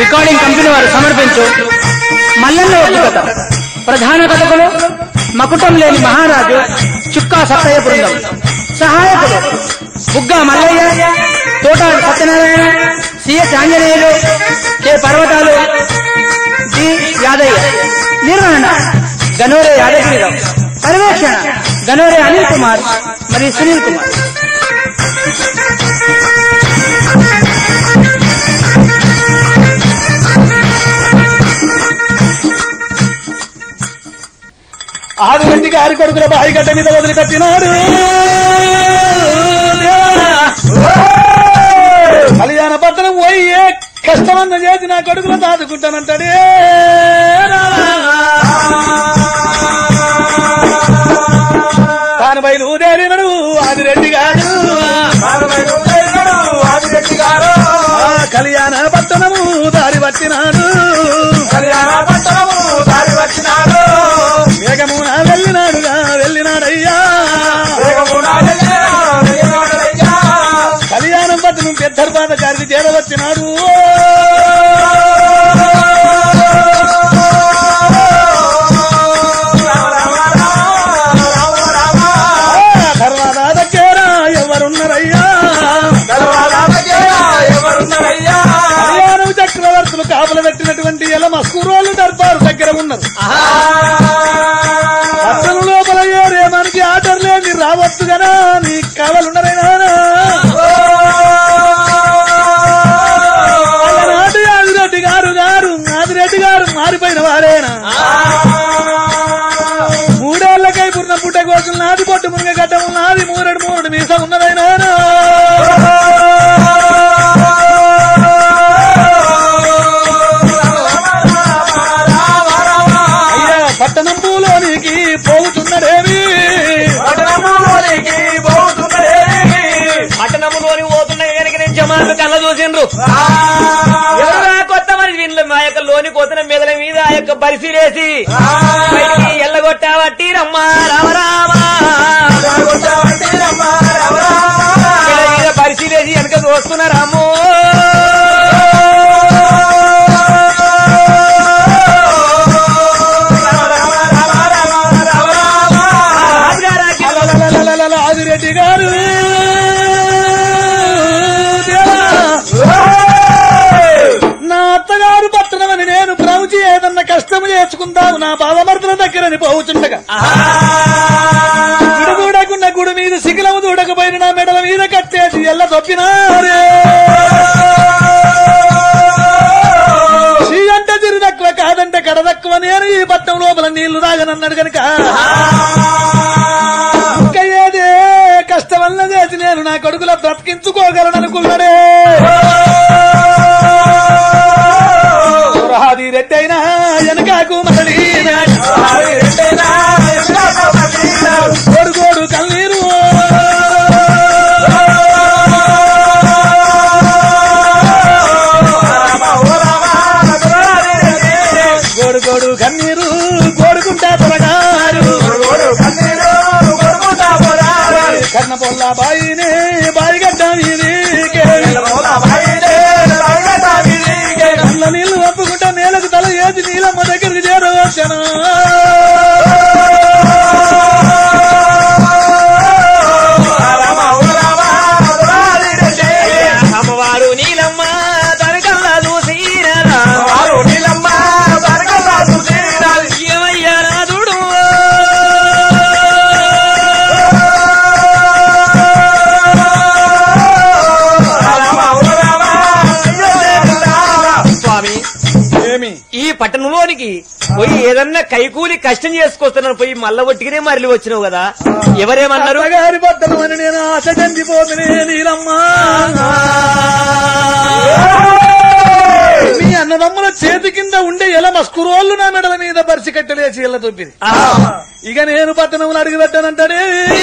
Recording company వారు సమర్పించు మల్లన్న ఒగ్గు కథ. ప్రధాన కథకులు మకుటం లేని మహారాజు చుక్కా సత్తయ్య బృందం. సహాయకులు Bugga Mallaiah, Thotadu Satyanarayana, CS Anjaneyulu, K Parvathalu, D Yadaiah. నిర్వహణ గనోరే యాదగిరిరావు. పర్యవేక్షణ గనోరే అనిల్ కుమార్ మరియు సునీల్ కుమార్. ఆదిరెడ్డి గారి కొడుకుల బాయి గడ్డ మీద వదిలిపెట్టినాడు. కళ్యాణ పత్రం పోయి ఏ కష్టమంద చేసి నా కొడుకులు దాదుకుంటానంటాడే. తాను బయలుదేరినడు ఆదిరెడ్డి గారు. కళ్యాణ పట్టణము దారి పట్టినాడు. వేగమున వెళ్ళినాడయ్యా. కళ్యాణం పట్టణం పెద్దర్పాద గారికి చేరవచ్చినాడు. తర్వాత దగ్గర ఎవరున్నారయ్యా? కళ్యాణం చక్రవర్తులు కాపులు పెట్టినటువంటి ఎలా మస్కూరోళ్ళు దర్బారు దగ్గర ఉన్నారు. పట్టణం లోపల ఏరేమానికి ఆర్డర్ లేని రావచ్చు గనా నీకు కావాలన్నారైనా. ఆదిరెడ్డి గారు మారిపోయిన వాడేనా? మూడేళ్లకై పుట్టిన పుట్ట కోసం నాది పొట్టు మునగ గడ్డం నాది మూరెడు మీస ఉన్నదైనా. అయ్యా పట్టణంలోనికి పోతున్నదేమి? పట్టణంలోని పోతున్నాయి కనుక నేను జమాను కళ్ళ చూసిండ్రు. ఎవరా కొత్త మరి వీళ్ళు మా యొక్క లోని కోతున్న మెదల మీద ఆ యొక్క పరిశీలేసి ఎల్లగొట్టావట్టి రమ్మా రామరామా మీద పరిశీలేసి వెనక చూస్తున్నారమ్మో. ఆదిరెడ్డి గారు నా అత్తగారు పట్టణమని నేను ప్రవచి ఏదన్నా కష్టం చేసుకుందాము నా బావమర్దల దగ్గరని పోవుచుండగా గుడగూడకున్న గుడి మీద శిఖిలము దూడకపోయిన నా మెడల మీద కట్టేసి ఎల్ల తప్పినారే. శ్రీ అంటే తిరి తక్కువ కాదంటే కడ తక్కువ. నేను ఈ పట్టణం లోపల నీళ్లు తాగనన్నాడు కనుక ఇంకా ఏదే కష్టం వల్ల చేసి నేను నా కొడుకుల బ్రతికించుకోగలననుకున్నాడే. ఆదిరెడ్డి అయినా వెనకాకు మరలి గోడు కన్నీరు గోడు కన్నీరు గోడుకుంటా పొరగారు. కన్న పొల్ల బాయినే బాయిగడ్డ మీదికే కళ్ళ నీళ్లు ఒప్పుకుంటా నేలకు తల ఏది నీలమ్మ దగ్గరికి చేరవచ్చాను. అమ్మవారు నీలమ్మ తనకల్లా చూసి ఏమయ్యా నాదుడు స్వామి. ఏమి ఈ పట్టణంలోనికి పోయి ఏదన్నా కైకూలి కష్టం చేసుకొస్తున్నాను పోయి మళ్ళా ఒట్టిగానే మరలి వచ్చినావు కదా, ఎవరేమన్నారు? గారి పట్టణమని నేను ఆశ చండిపోతునే నీలమ్మా. మీ అన్నదమ్ముల చేతి కింద ఉండే ఎలా మస్కురోళ్ళు నా మెడల మీద పరిచి కట్టలేసి ఎల్ల తొప్పింది. ఇక నేను పట్టణంలో అడిగి పెట్టానంటాడే.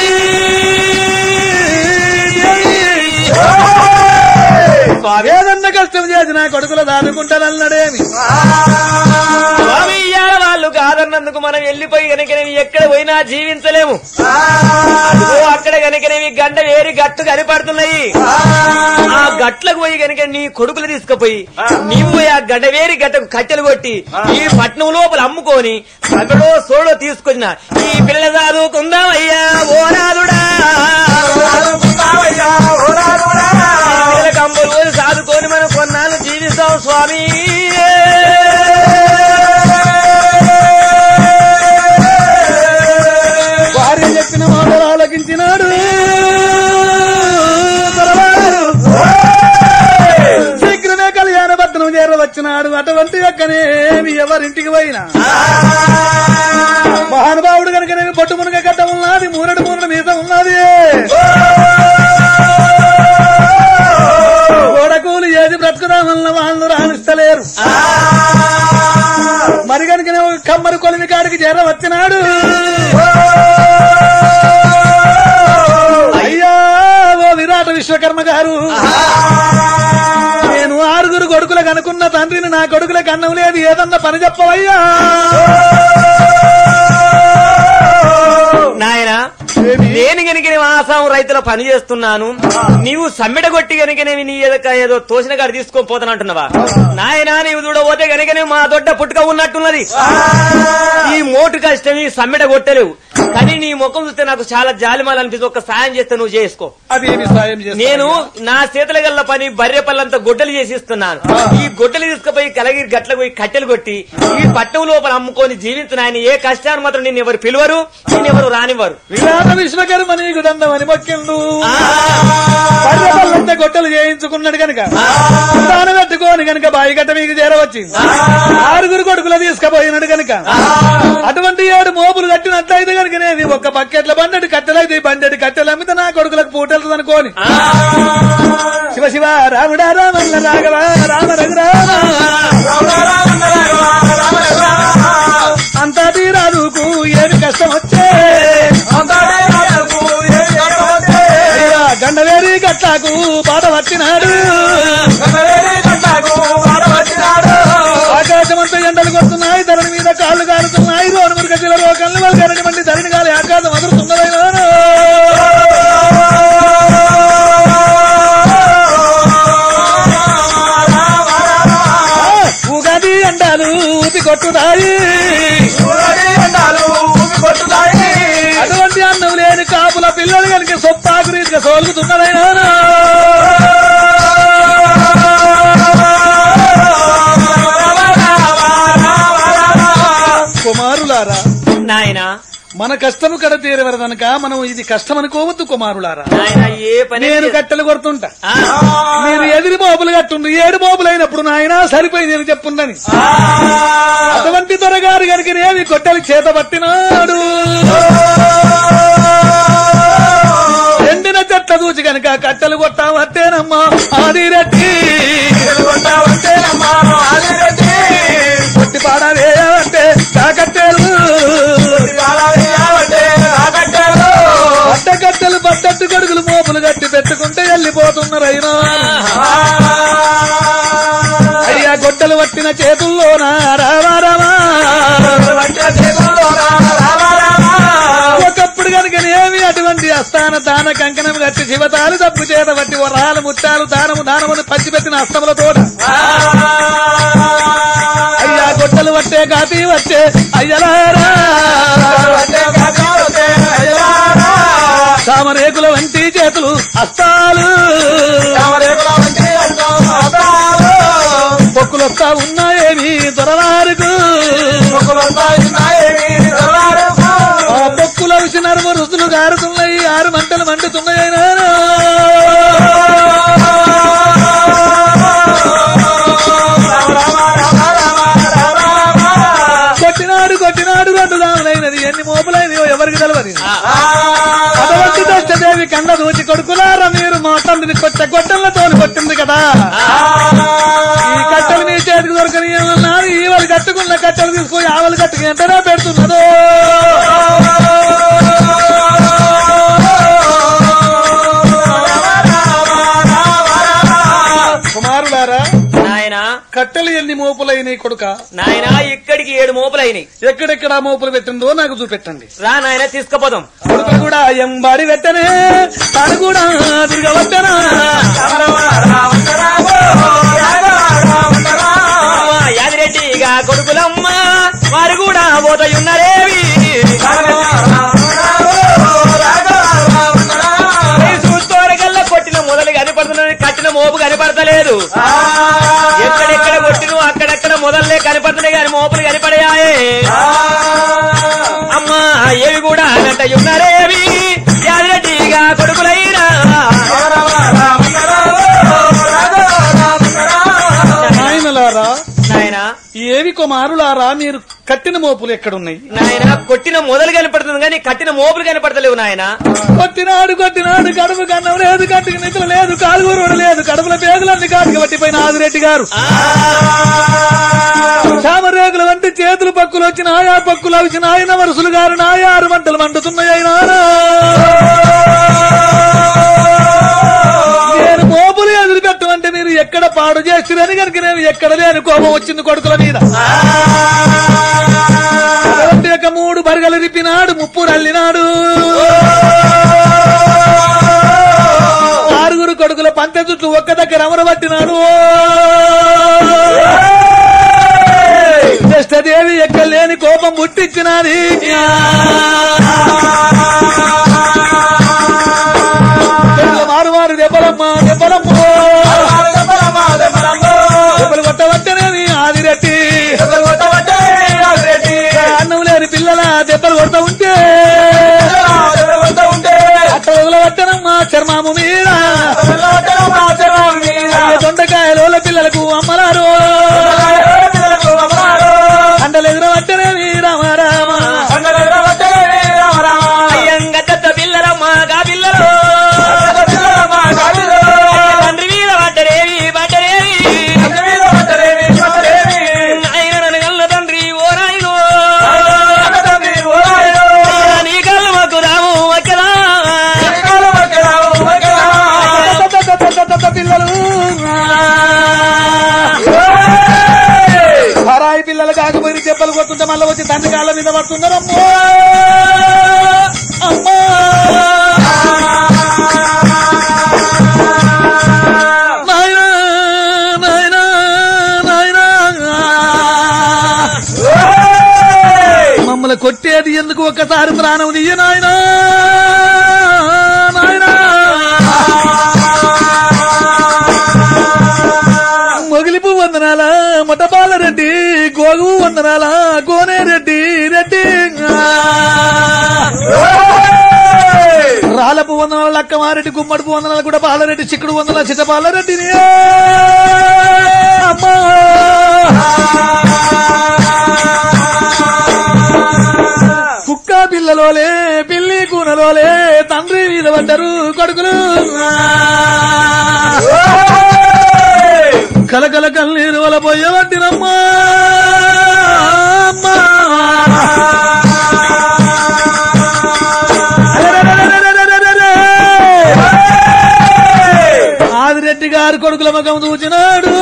ఏదన్నా కష్టం చేసి నా కొడుకులు దాదుకుంటానన్నాడేమి. స్వామి ఇయ్యాల వాళ్ళు కాదన్నందుకు మనం వెళ్ళిపోయి కనుక ఎక్కడ పోయినా జీవించలేము. అక్కడ గనుకనేవి గంట వేరి గట్టు కనిపడుతున్నాయి. ఆ గట్లకు పోయి గనుక నీ కొడుకులు తీసుకుపోయి నీవు ఆ గడ్డ వేరి గట్టకు కట్టెలు కొట్టి ఈ పట్నం లోపల అమ్ముకొని సగడో సోడో తీసుకొచ్చిన ఈ పిల్ల చదువుకుందామయ్యా ఓనాదుడా కంబలు రోజు సాదుకొని మనం కొన్నాళ్ళు జీవిస్తాం స్వామి. భార్య చెప్పిన మాటలు ఆలకించినాడు. శీఘ్రమే కళ్యాణ భద్రం చేరవచ్చినాడు. అటువంటి యొక్కనేమి ఎవరింటికి పోయినా మహానుభావుడు కనుక నేను పొట్టు మునగ గడ్డ ఉన్నది, మూరడు మీద ఉన్నది. గోడకూలు ఏది బ్రతుకుదామన్న వాళ్ళు రాణిస్తలేరు. మరి కనుక కమ్మరి కొలిమి కాడికి చేరవచ్చినాడు. అయ్యా ఓ విరాట విశ్వకర్మ గారు, నేను 6 కొడుకులకు అనుకున్న తండ్రిని నా కొడుకులకు అన్నం లేదు, ఏదన్నా పని చెప్పవయ్యా. నాయనా నేను గనుక ఆసాం రైతుల పని చేస్తున్నాను, నీవు సమ్మెడ కొట్టి గనుకనేవి నీ ఏదో తోసిన కాడ తీసుకొని పోతానంటున్నావా? నాయనా నీవు చూడబోతే గనుకనే మా దొడ్డ పుట్టుక ఉన్నట్టున్నది. ఈ మోటు కష్టం ఈ సమ్మెడ కొట్టలేవు, కానీ నీ ముఖం చూస్తే నాకు చాలా జాలిమాలు అనిపిస్తుంది. ఒక సాయం చేస్తే నువ్వు చేసుకో. నేను నా చేతుల గల్ల పని బర్రె పళ్ళంతా గొడ్డలు చేసి ఇస్తున్నాను. ఈ గొడ్డలు తీసుకుపోయి కలగిరి గట్లకు పోయి కట్టెలు కొట్టి ఈ పట్టం లోపల అమ్ముకొని జీవించిన ఏ కష్టాన్ని మాత్రం నేను ఎవరు పిలువరు, నేను ఎవరు రానివ్వరు. విశ్వకర్మ నీకు దండమని మొక్కిండు. బర్రె పళ్ళంతా గొడ్డలు చేయించుకున్నాడు కనుక దాని పెట్టుకోని కనుక బాయి గట్ట మీకు చేరవచ్చింది. 6 కొడుకులు తీసుకుపోయినాడు కనుక అటువంటి 7 మోపులు కట్టినట్లయితే కనుక ఒక్క బకెట్ల బండెడు కట్టెలైతే బండెడు కట్టెలు అమ్మితే నా కొడుకులకు పూటెళ్తుంది అనుకోని. శివ శివ రాముడా రామల్ల రాఘవ రామ రఘురామ అంతా తీరాదుకు ఏమి కష్టం వచ్చే గండవేరి గట్టాకు బాధ వచ్చినాడు. ఆకాశమంతా ఎండలు కొడుతున్నాయి, ధరణి మీద కాళ్ళు కాలుతున్నాయి, రోడ్డు మురుగ జిల్లలో కళ్ళు వాళ్ళు కరగమండి ధరణి గాలి ఆకాశం అదురుతున్నదైనా. ఉగాది ఎండాలు ఊపి కొట్టుతాయి, అటువంటి అన్నం లేని కాపుల పిల్లలు కనుక సొప్పాకు రీతిగా సోలుగుతున్నదైనా. కుమారులారా నాయనా మన కష్టము కడ తీరవరదనక మనం ఇది కష్టం అనుకోవద్దు. కుమారులారా ఏ పని నేను కట్టెలు కొడుతుంటా, మీరు ఎదిరి మోపులు కట్టుండ్రు. 7 మోపులు అయినప్పుడు నాయన సరిపోయి నేను చెప్పుండని అటువంటి త్వరగారు కనుక నేవి కొట్టెలు చేత పట్టినాడు. ఎండిన చెట్ల దూచి కనుక కట్టెలు కొట్టావట్టేనమ్మా ఆదిరెడ్డి, కొట్టి పాడవేయాలంటే కట్టెలు అడ్డకట్టెలు పట్టట్టు కడుగులు మోపులు కట్టి పెట్టుకుంటే వెళ్ళిపోతున్నారు. అయినా అయ్యా గొడ్డలు పట్టిన చేతుల్లోనా రావా రావా. ఒకప్పుడు కనుకనేమి అటువంటి అస్థాన దాన కంకణం కట్టి శివతాలు తప్పు చేత బట్టి వరాలు ముత్తాలు దానమును పంచిపెట్టిన అస్తములతో అయ్యా గొడ్డలు పట్టే కాపీ వచ్చే అయ్యలారా, తామరేకుల వంటి చేతులు అస్తాలు పొక్కులొస్తా ఉన్నాయేమి దొరవారుకు, ఆ పొక్కుల విసి నరుము రుసులు గారుతున్నాయి, 6 మంటలు మండుతున్నాయినా. కొట్టినాడు 2 దాములైనది, ఎన్ని మోపులైనయో ఎవరికి తెలవదు. అటువంటి దశదేవి కండ దూచి కొడుకులారా మీరు మా తండ్రిని గొడ్డలతో కొట్టింది కదా, ఈ కట్టెలు మీ చేతికి దొరకని ఏమన్నారు. ఈవలు కట్టుకున్న కట్టెలు తీసుకుని ఆవలు కట్టుకుని ఎంతనే పెడుతున్నదో. కుమారులారా కట్టెలు ఎన్ని మోపులైనాయి కొడుక? నాయనా ఇక్కడికి 7 మోపులైనాయి. ఎక్కడెక్కడ మోపులు పెట్టిందో నాకు చూపెట్టండి. రా నాయన తీసుకుపోదాం. కొడుకు కూడా ఎంబాడి పెట్టనే, తాను కూడా తిరగవద్దనా. యాదిరెడ్డిగా కొడుకులమ్మ వారు కూడా పోతయున్నారేవి. చూస్తోరగల్లా కొట్టిన మొదలు కనపడుతున్నది, కట్టిన మోపు కనపడతలేదు. ఎక్కడెక్కడ కొట్టిను అక్కడెక్కడ మొదలే కనపడుతున్నాయి కానీ మోపులు కనపడయాయే. అమ్మా ఏవి కూడా అనంటయున్నారేవి యాదిరెడ్డిగా కొడుకులైనా. నాయనా ఏవి కుమారులారా, మీరు కట్టిన మోపులు ఎక్కడున్నాయి? నాయన కొట్టిన మొదలు కనపడుతుంది కానీ కట్టిన మోపులు కనపడతలేవు నాయన. కొట్టినాడు కడుపు కన్నం లేదు, కట్టుకు నిద్ర లేదు, కాలుగూరు లేదు, కడుపుల పేగులన్నీ కాటుకు పట్టిపోయిన ఆదిరెడ్డి గారు. చామరేగుల వంటి చేతులు పక్కులు వచ్చిన ఆయా పక్కులు వచ్చిన ఆయన వరుసలు గారు ఆయా 6 మంటలు మండుతున్నాయి. అయినా నేను మోపులు ఎదురు పెట్టమంటే మీరు ఎక్కడ పాడు చేస్తురని కనుక నేను ఎక్కడ లేని కోపం వచ్చింది కొడుకుల మీద. 3 బరగలు రిప్పినాడు, 30 అల్లినాడు. 6 కొడుకుల పంచె చుట్టూ ఒక్క దగ్గర అమరబట్టినాడు. జ్యేష్ఠదేవి ఎక్కలేని కోపం పుట్టించినది. మారు దెబ్బలమ్మ దెబ్బలు కొట్టవట్టనేది ఆదిరెడ్డి. అన్నం లేని పిల్లల దెబ్బలు కొడతా ఉంటే అట్ట వదలవట్టనమ్మ చర్మాము మీద. దొండకాయల పిల్లలకు అమ్మలారు అండలు ఎదురవట్టనేది రామారామ. అయ్యంగత్త పిల్లలమ్మ గా పిల్లలు తండ్రి మీద పడ్డరేవి ఆయన నన్ను గల్ల తండ్రి ఓ రాయుడు నీ కళ్ళు మాకు రాము వక్కరా పిల్లలు పరాయి పిల్లలు కాకపోయి దెబ్బలు కొడుతుంటే మళ్ళీ వచ్చి తండ్రి కాళ్ళ మీద పడుతున్నారు. అమ్మా మమ్మల్ని కొట్టేది ఎందుకు? ఒక్కసారి ప్రాణం తీయ నాయనా. మొగిలిపు వందనాల మొట్టపాలరెడ్డి, గోగు వందనాల కోనేరెడ్డి రాలపు వందనాల లక్కమారెడ్డి, గుమ్మడిపు వందనాలు కూడా పాలరెడ్డి, చిక్కుడు వందనాల చిట్టపాలరెడ్డిని. అమ్మా కుక్క పిల్లలోలే పిల్లి కూనలోలే తండ్రి మీద పడ్డరు కొడుకులు. కలకల కన్నీరు వల పోయబట్టినమ్మా. ఆదిరెడ్డి గారు కొడుకుల ముఖం చూచినాడు.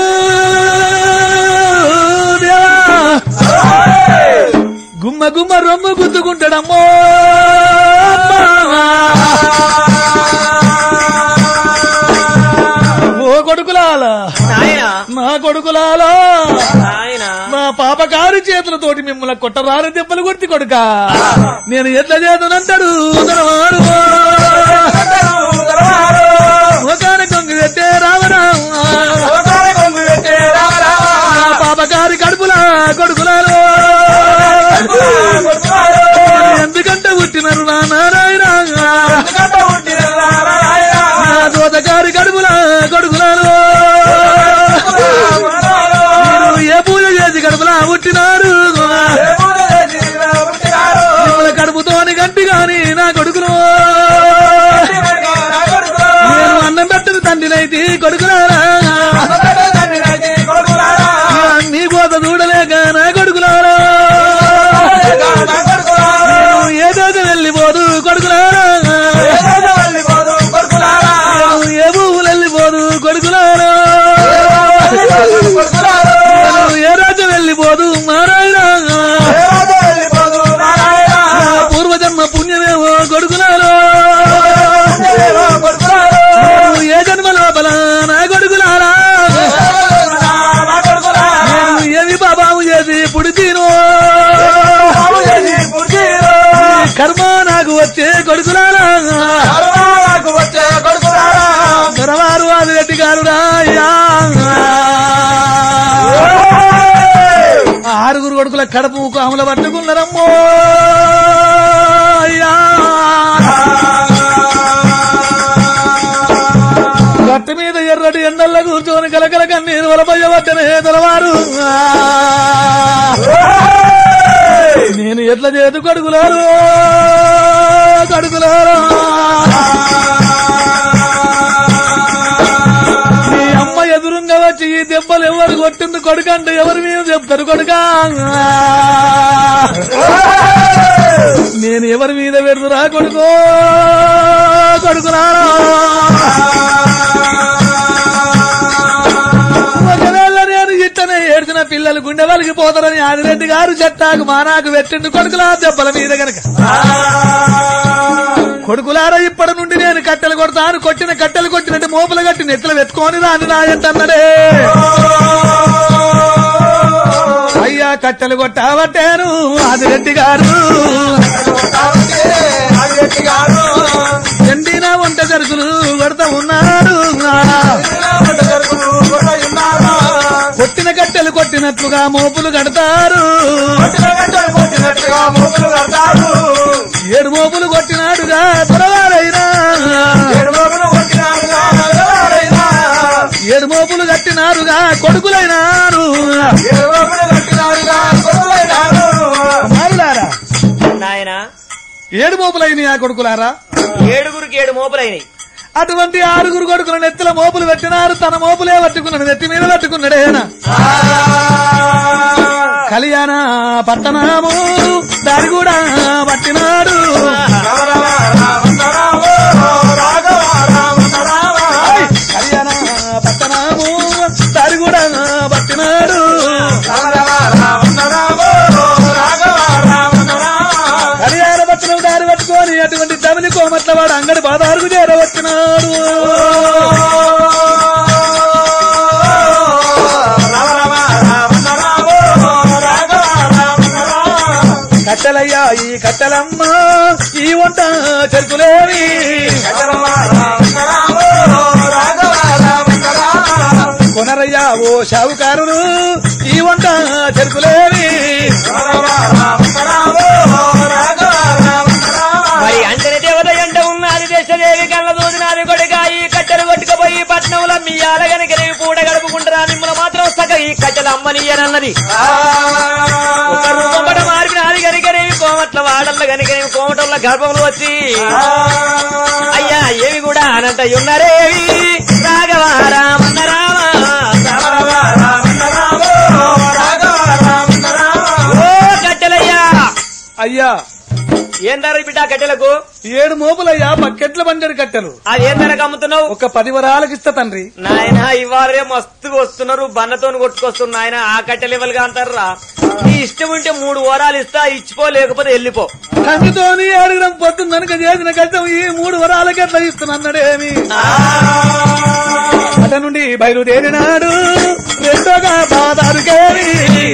గుమ్మ గుమ్మ రొమ్ము గుద్దుకుంటాడమ్మో. ఓ కొడుకులాలా, నా కొడుకులాలా, నా పాపకారు చేతులతోటి మిమ్మల్ని కొట్టరాని దెబ్బలు కొట్టి కొడుక నేను ఎట్లా చేతనంటాడు. ఒకరి కొంగు పెట్టే రామరామ, పాపకారి కడుపులా కొడుకులాలో ఎందుకంటే పుట్టినారు నా నారాయణ. దోతగారి కడుపుల కొడుకులారు ఏ పూజ చేసి కడుపులా పుట్టినారు. కడుపుతోని గంటి గాని నా కొడుకులు నేను అన్నం పెట్టిన తండ్రినైతే కొడుకులారా. నీ కోత చూడలేక నా కొడుకులారా. ఏదో వెళ్ళిపోదు కొడుకులారా, ఏ భూములు వెళ్ళిపోదు కొడుకులారా. కొడుకుల కడుపు కాముల పట్టుకున్నారమ్మో గట్టు మీద ఎర్రటి ఎండల్లో కూర్చొని కలకల కన్నీరు వలపయ్యవద్దనే తెలవారు నేను ఎట్లా చేతు కొడుకులారు నీ అమ్మ ఎదురుంగా వచ్చి ఈ దెబ్బలు ఎవరు కొట్టింది కొడుకంటే ఎవరి మీద చెప్తారు కొడుకా నేను ఎవరి మీద పెడుతురా కొడుకులారా ఒకవేళ నేను ఇట్టనే ఏడ్చిన పిల్లలు గుండె వలికి పోతారని ఆదిరెడ్డి గారు చెట్టాకు మానాకు పెట్టిండు కొడుకులా దెబ్బల మీద గనక కొడుకులారా ఇప్పటి నుండి నేను కట్టెలు కొడతాను కట్టెలు కొట్టినట్టు మోపులు కట్టి నెత్తులు పెట్టుకొని రాని నాయంటన్నడే అయ్యా కట్టెలు కొట్టావట్టాను ఆదిరెడ్డి గారు ఎండిన వంట జరుకులు కొడతా ఉన్నాడు కొట్టిన కట్టెలు కొట్టినట్లుగా మోపులు కడతారు 7 మోపులు కొట్టినాడుగా త్వరవారైనా 7 మోపులు కట్టినారుగా కొడుకులైనారు నాయన 7 మోపులైనవి ఆ కొడుకులారా 7గురికి 7 మోపులైనవి అటువంటి 6 కొడుకుల నెత్తిల మోపులు పెట్టినారు తన మోపులే పట్టుకున్నాడు నెత్తి మీద పట్టుకున్నాడేనా కళ్యాణ పట్టణము దారి కూడా పట్టినాడు కళ్యాణ పట్టణము దారి కూడా పట్టినాడు కళ్యాణ పట్టణం దారి పట్టుకొని అటువంటి తమిళ కోమట్ల వాడు అంగడి బాదారుకు చేరవచ్చినాడు కట్టెలయ్యా ఈ కట్టెలమ్మ ఈ వంట చెరుకులేవి కొనరయ్యా ఓ షావుకారులు ఈ వంట చెరుకులేవి మరి అంటనే దేవత ఎంట ఉన్నది దేశదేవి కళ్ళ దూదినాది కొడుక ఈ కట్టెలు కొట్టుకుపోయి పట్నంలో మీ ఆలగనికి రేవి పూట గడుపుకుంటారా మిమ్మల్ని మాత్రం సగ ఈ కట్టెలు అమ్మనియనన్నది ఒక రూపంపట మార్పినాది గనికనేవి కోమట్ల వాడల్ల గనికనేవి కోమటల్ల గర్భంలో వచ్చి అయ్యా ఏవి కూడా అనంతయున్నరేవి రాఘవ రామన్న రామ ఓ కట్టెలయ్యా అయ్యా ఏం ధర బిడ్డ కట్టెలకు 7 మోపులయ్యా బకెట్ల బండెడు కట్టెలు అది ఏం ధరకు అమ్ముతున్నావు ఒక 10 వరాలకు ఇస్తా తండ్రి నాయన ఇవాళ మస్తుగా వస్తున్నారు బన్నతోని కొట్టుకొస్తున్నారు నాయన ఆ కట్టెలు ఇవ్వలుగా అంటారా నీ ఇష్టం ఉంటే 3 వరాలు ఇస్తా ఇచ్చిపో లేకపోతే వెళ్ళిపో తండ్రితోని అడగడం పొద్దున్న కనుక చేసిన కట్టం ఈ 3 వరాలకి ఎట్లా ఇస్తున్నాడేమి అట నుండి బయలుదేరినాడు రెండోగా బాదారుకేమి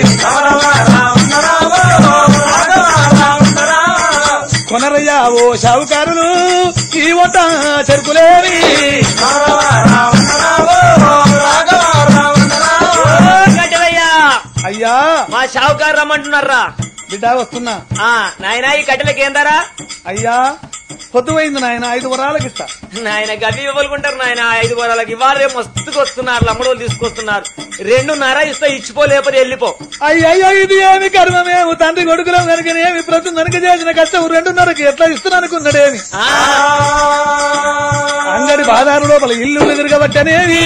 కొనరయ్యా ఓ షావుకారులు ఈ వంట చెరుకులేవి కట్టెలయ్యా అయ్యా మా షావుకారు రమ్మంటున్నారా బిడ్డ వస్తున్నా నాయన ఈ కట్టెలకి ఏం ధర అయ్యా పొద్దుపోయింది నాయన 5 వరాలకి ఇస్తా నాయన గవి ఇవ్వలుకుంటారు నాయన 5 వరాలకి ఇవాళ రేపు మస్తుగా వస్తున్నారు లమ్మడోళ్ళు తీసుకొస్తున్నారు 2.5 ఇస్తా ఇచ్చిపో లేకపోతే వెళ్ళిపో అయ్యయ్యో ఇది ఏమి కర్మమేము తండ్రి కొడుకులం కనుకనేమి ప్రతి కనుక చేసిన కష్టం 2.5కి ఎట్లా ఇస్తున్నానుకున్నాడేమి అంగడి బాదారు లోపల ఇల్లు ఎదురుగబట్టనేవి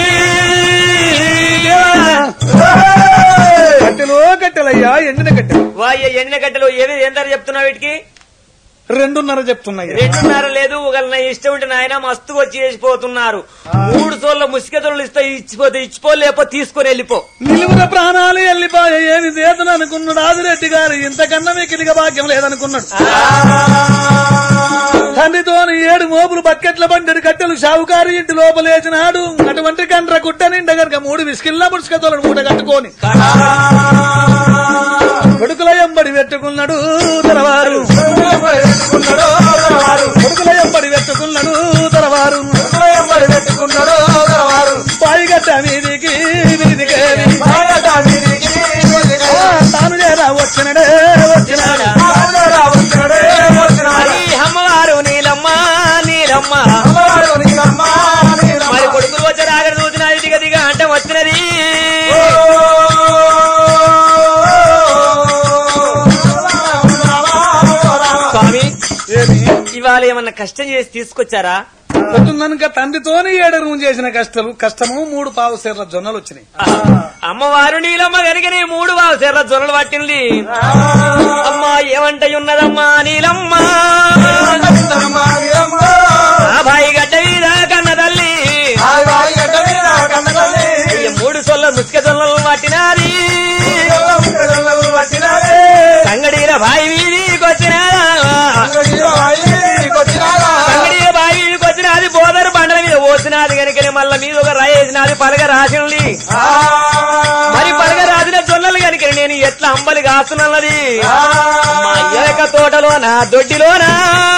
కట్టెలు కట్టెలయ్యా ఎండిన కట్టెలు ఎండిన కట్టెలు ఏం ధర చెప్తున్నావు వీటికి 2.5 చెప్తున్నాయి 2.5 లేదు ఒకళ్ళ ఇష్టం ఉంటే నాయన మస్తుగా వచ్చి చేసిపోతున్నారు 3 సోళ్ళ ముసిగతలు ఇస్తే ఇచ్చిపో లేకపోతే తీసుకొని వెళ్ళిపో నిలువున ప్రాణాలు వెళ్ళిపోయా ఏమి చేతను అనుకున్నాడు ఆదిరెడ్డి గారు ఇంతకన్నా మీకు ఇదిగా భాగ్యం లేదనుకున్నాడు తండ్రితోని 7 మోపులు బకెట్ల బండెడు కట్టెలు షావుకారు ఇంటి లోపలేసినాడు అటువంటి కండ్ర కుట్ట నిండా గనక 3 విసికిల్లా ముసుకతోలను మూట కట్టుకొని కొడుకుల ఎంబడి పెట్టుకున్నాడు తెరవారు కొడుకుల ఎంబడి పెట్టుకున్నాడు తెరవారు పాయిగట్ట మీదికి తాను చేరా వచ్చినడే ఏమన్నా కష్టం చేసి తీసుకొచ్చారా? పొద్దున్నక తండ్రితోనే 7 రూమ్ చేసిన కష్టము 3 పావు సెర్ల జొన్నలు వచ్చినాయి. అమ్మవారు నీలమ్మ కనుకనే 3 పావు సెర్ల జొన్నలు పట్టింది. అమ్మా ఏమంటయున్నదమ్మా నీలమ్మ, బాయి గడ్డ మీద కన్న తల్లి 3 సొల్ల ముసుక జొన్నలు పట్టినాది. సంగడీల బాయి వీధికి వచ్చినాదా, సంగడీల బాయి వీధికి వచ్చినది. బోదరు బండల మీద పోసినది కనుకనే మళ్ళా మీద ఒక రాయి వేసినది. పలగ రాసింది. మరి పలగ రాసిన జొన్నలు కనుక నేను ఎట్లా అంబలి కాస్తున్నది. మా ఏక తోటలోనా దొడ్డిలోనా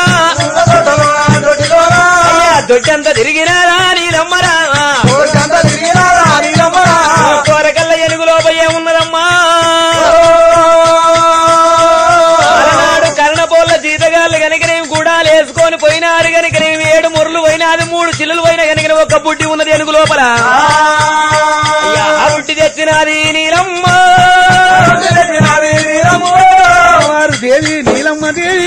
దొడ్డంతా తిరిగినారా నీలమ్మరా, కోరకల్ల ఎనుగులో పోయే ఉన్నదమ్మా. అలనాడు కర్ణపోళ్ళ జీతగాళ్ళు కనుకనేమి గుడాలు వేసుకొని పోయినారు కనుకనేమి 7 ముర్రులు పోయినాది. 3 చిల్లులు పోయినా కనుక ఒక బుడ్డి ఉన్నది ఎనుగు లోపల. ఆ బుడ్డి తెచ్చినది నీలమ్మ, వారు దేవి నీలమ్మ దేవి.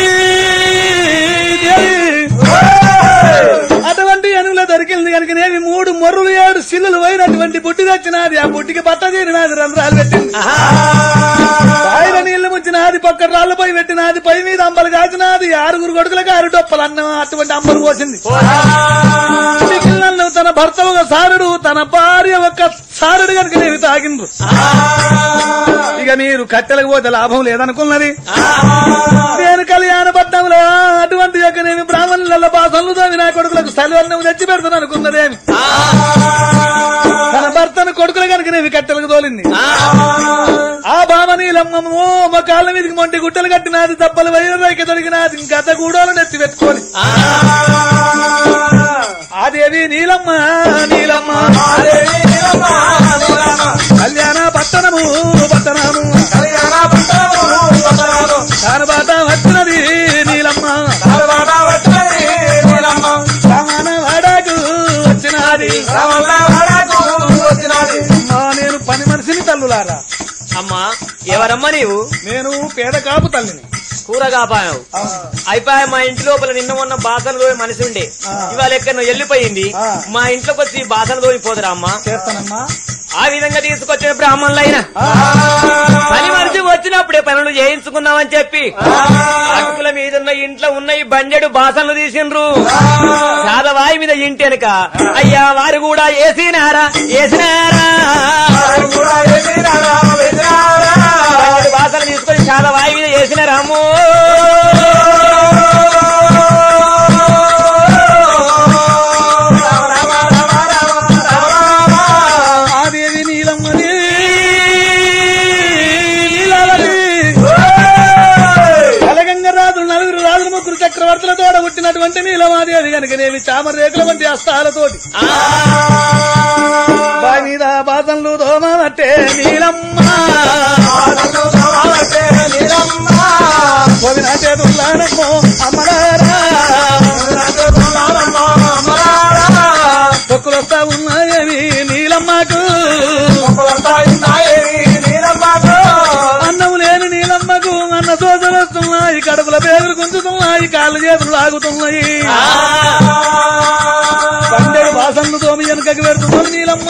అటువంటి ఎనుగులో దొరికింది కనుకనేవి 3 మొర్రులు 7 సిల్లులు పోయినటువంటి బుడ్డి తెచ్చినది. ఆ బుడ్డికి బట్ట తీరినది, రంధ్రాలు పెట్టింది. ఆయన నీళ్లు ముంచినది, పక్క రాళ్లపై పెట్టినది, పై మీద అంబలు కాచినది. 6 కొడుకులకు 6 డొప్పలు అన్నం అటువంటి అంబలు పోసింది. మిగిలిన తన భర్త ఒక సారుడు, తన భార్య ఒక సారుడు కనుక నేను తాగిండ్రు. ఇక మీరు కట్టెలకు పోతే లాభం లేదనుకున్నది. నేను కళ్యాణ పట్నంలో అటువంటి యొక్క నేను బ్రాహ్మణుల బాసలు తోమి నా కొడుకులకు సలవన్నం తెచ్చి పెడతాను అనుకున్నదేమి. తన భర్తను కొడుకులు కనుక నేను కట్టెలకు తోలింది. ఆ భామనీలమ్మో మా కాళ్ళ మీదకి మొంటి గుట్టలు కట్టినది, దప్పలు వైరకి దొరికినది. గత గూడోలను ఎత్తి పెట్టుకోని ఆదేవి నీలమ్మ నీలమ్మ కళ్యాణ పట్టణము పట్టణము కారబాట వచ్చినది నీలమ్మ, రామణ వాడకు వచ్చినది. నేను పని మనిషిని తల్లులారా. అమ్మా ఎవరమ్మా నీవు? నేను పేద కాపు తల్లిని. కూర కాపావు అయిపోయా. మా ఇంటి లోపల నిన్న మొన్న బాసనలో మనిషి ఉండే, ఇవాళ ఎక్కడ వెళ్ళిపోయింది. మా ఇంట్లోకి వచ్చి బాసన తోలిపోదురా అమ్మా? చేస్తానమ్మా. ఆ విధంగా తీసుకొచ్చిన బ్రాహ్మణులైనా పని మనిషి వచ్చినప్పుడే పనులు చేయించుకున్నామని చెప్పి అటుకుల మీద ఉన్న ఇంట్లో ఉన్న ఈ బండెడు బాసనలు తీసిండ్రు. చాదవాయి మీద ఇంటి వెనక అయ్యా వారు కూడా వేసినారా బాసనలు తీసుకొని చాదవాయి మీద వేసినారా అమ్మో. చక్రవర్తులతో పుట్టినటువంటి నీలమాదేవి కనుకనేవి చామర రేకుల వంటి హస్తాలతోటి బావి మీద బాధలు దోమట్టే నీలమ్మ కోవిన చేతుల్లానమ్మో అమ్మలారా పొక్కులొస్తా ఉన్నాయేవి నీలమ్మకు, అన్నం లేని నీలమ్మకు అన్న దోశలు వస్తున్నాయి, కడుపుల పేగులు గుంజుతున్నాయి, కాళ్ళు చేతులు లాగుతున్నాయి. పండేడు వాసనలు తోమి వెనుకకి పెడుతున్నాను నీలమ్మ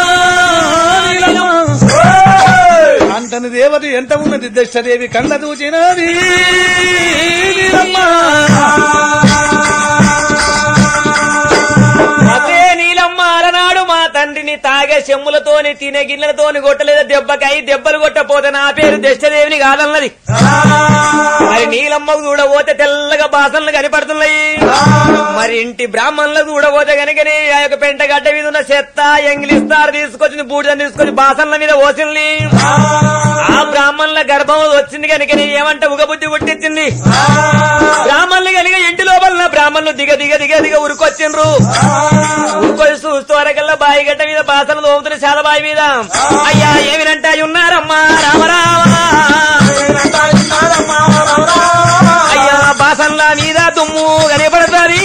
అంటని దేవత ఎంత ఉన్నది దశదేవి కళ్ళ దూచినది నీలమ్మ. అదే నీలమ్మ అలనాడు మా తండ్రిని తాగే చెమ్ములతోని తినే గిన్నెలతోని కొట్టలేదు, దెబ్బకై దెబ్బలు కొట్టపోతే నా పేరు దశదేవిని కాదన్నది. మరి నీలమ్మకు చూడబోతే తెల్లగా బాసనలు కనపడుతున్నాయి. మరి ఇంటి బ్రాహ్మణులకు చూడబోతే కనుకనే ఆ యొక్క పెంటగడ్డ మీద ఉన్న చెత్త ఎంగిలిస్తారు తీసుకొచ్చింది, బూడిదని తీసుకొచ్చి బాసనల మీద పోసింది. ఆ బ్రాహ్మణుల గర్భం వచ్చింది కనుకనే ఏమంటే ఉగబుద్ధి పుట్టించింది. బ్రాహ్మణులు కనుక ఇంటి లోపల బ్రాహ్మణులు దిగ దిగ దిగ దిగ ఉరుకొచ్చిండ్రు. ఉరుకొచ్చి చూస్తూ వరకల్లా బాయి గడ్డ మీద బాసనలు తోముతున్న చాలా బాయి మీద అయ్యా ఏమినంటా ఉన్నారమ్మా రామరామ, అయ్యా బాసన్ల మీద దుమ్ము కనపడుతుంది.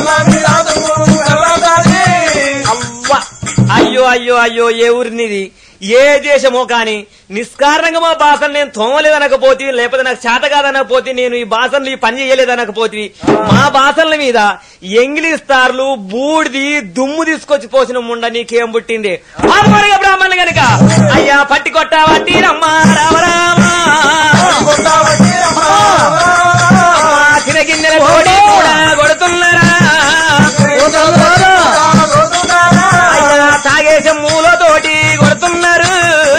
అయ్యో అయ్యో అయ్యో ఏ ఊరినిది, ఏ దేశమో కాని నిష్కారణంగా మా భాషను నేను తోమలేదనకపోతే లేకపోతే నాకు చేత కాదనకపోతే నేను ఈ భాషలు ఈ పని చేయలేదనకపోతే మా భాషల మీద ఎంగిలిస్తార్లు బూడిది దుమ్ము తీసుకొచ్చి పోసిన ముండ నీకేం పుట్టింది బ్రాహ్మణులు గనక అయ్యా పట్టి కొట్టావట్టి రమ్మా రామరామా గిన్నెల కోడి కూడా కొడుతున్నారా అయ్యా తాగేసే మూలతోటి కొడుతున్నారు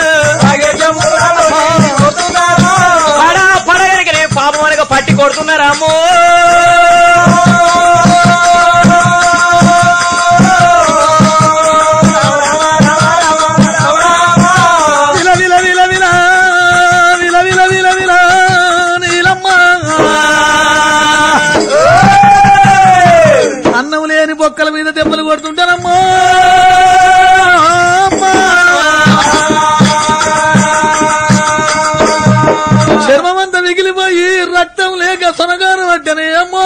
పడగలిగిన పాపం అనగా పట్టి కొడుతున్నారా అమ్మో బొక్కల మీద దెబ్బలు కొడుతుంటారమ్మా చర్మమంతా మిగిలిపోయి రక్తం లేక సొనగాను పట్టనే అమ్మా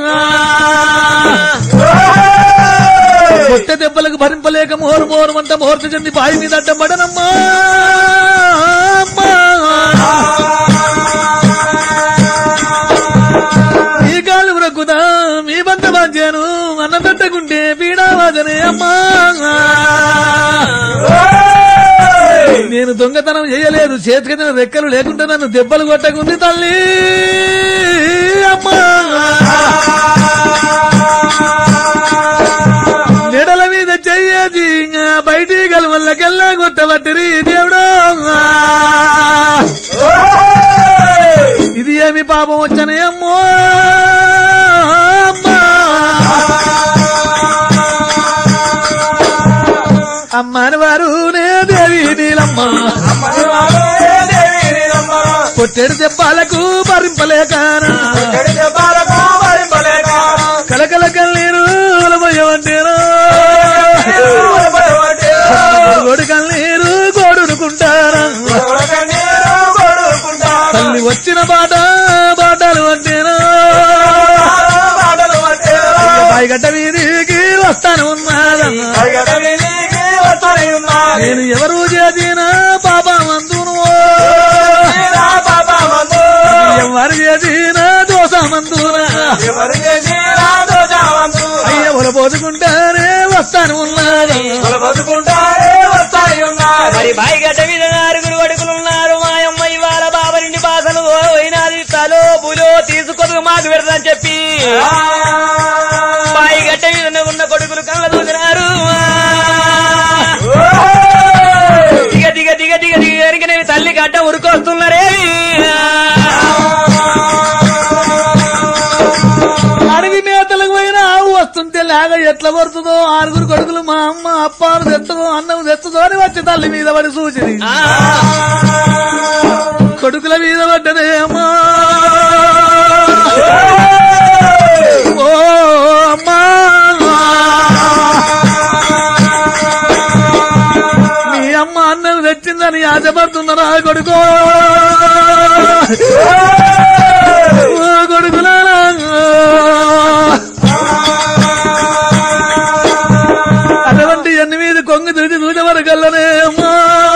కొట్ట దెబ్బలకు భరింపలేక మోరు మోరమంతా మోర్చ చెంది బావి మీద అడ్డం పడనమ్మా ఈ కాలు రక్కుదా మీ బంద బాధ్యాను అన్న పెట్టకుంటే పీడావాదనే అమ్మా నేను దొంగతనం చేయలేదు చేతికి రెక్కలు లేకుండా నన్ను దెబ్బలు కొట్టకుంది తల్లి అమ్మా నెడల మీద చెయ్యేది బయటి గలవల్లకెల్లా కొట్టబట్టిరి దేవుడా ఇది ఏమి పాపం వచ్చనే అమ్మో అమ్మని వారు నే దేవి నీలమ్మ కొట్టెడు దెబ్బలకు భరింపలేక కలకల కన్నీరు పోయవంటేనా గోడు కన్నీరు గోడుకుంటారా తల్లి వచ్చిన బాటలు అంటేనా పైగడ్డ వీధికి వస్తాను ఉన్నాను నేను ఎవరు చేసిన పాపమందును ఎవరు చేసిన దోషమందునా అయ్య ఒలపోతుకుంటానే వస్తాను ఉన్నాను మరి బాయిగడ్డ మీద 6 కొడుకులున్నారు మాయమ్మ ఇవాళ బాబరిండి బాసలు పోయినాది తలో బులో తీసుకొదు మాకు పెడదని చెప్పి బాయిగడ్డ మీద ఉన్న కొడుకులు కళ్ళ దూసినారు దిగ దిగ దిగ దిగ దిగ ఎరిగినవి తల్లి గడ్డ ఉరుకొస్తున్నారే అడవి మేతలకు పోయిన ఆవు వస్తుంటే లాగా ఎట్లా పడుతుందో 6 కొడుకులు మా అమ్మ అప్పాను తెచ్చదో అన్నం తెచ్చదో అని వచ్చి తల్లి మీద పడి సూచింది కొడుకుల మీద పడ్డదే అమ్మా ఓ అమ్మా మీ అమ్మ అన్నం తెచ్చిందని ఆశపడుతున్నారా కొడుకో కొడుకులారా అటువంటి ఎన్ని మీద కొంగు తిరిగి చూసే వరకల్లనే అమ్మా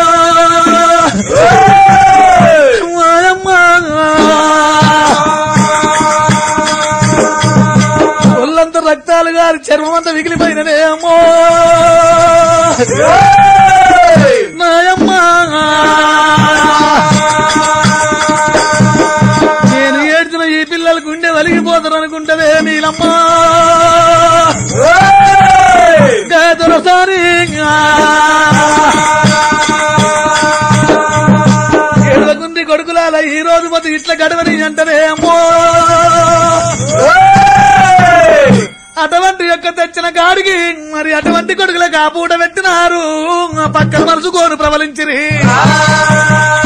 ఒళ్ళంతా రక్తాలు గారి చర్మం అంతా మిగిలిపోయిననే అమ్మో నాయమ్మా నేను ఏడ్చిన ఈ పిల్లలు గుండె వలిగిపోతారు అనుకుంటదే నీలమ్మా దొరసారి ఏడవకుంది కొడుకులాల ఈ రోజు మొత్తం ఇట్లా గడవని అంటనే అమ్మో అటువంటి యొక్క తెచ్చిన గాడికి మరి అటువంటి కొడుకులకు ఆ పూట పెట్టినారు పక్కన మనసు కోరు ప్రబలించిరి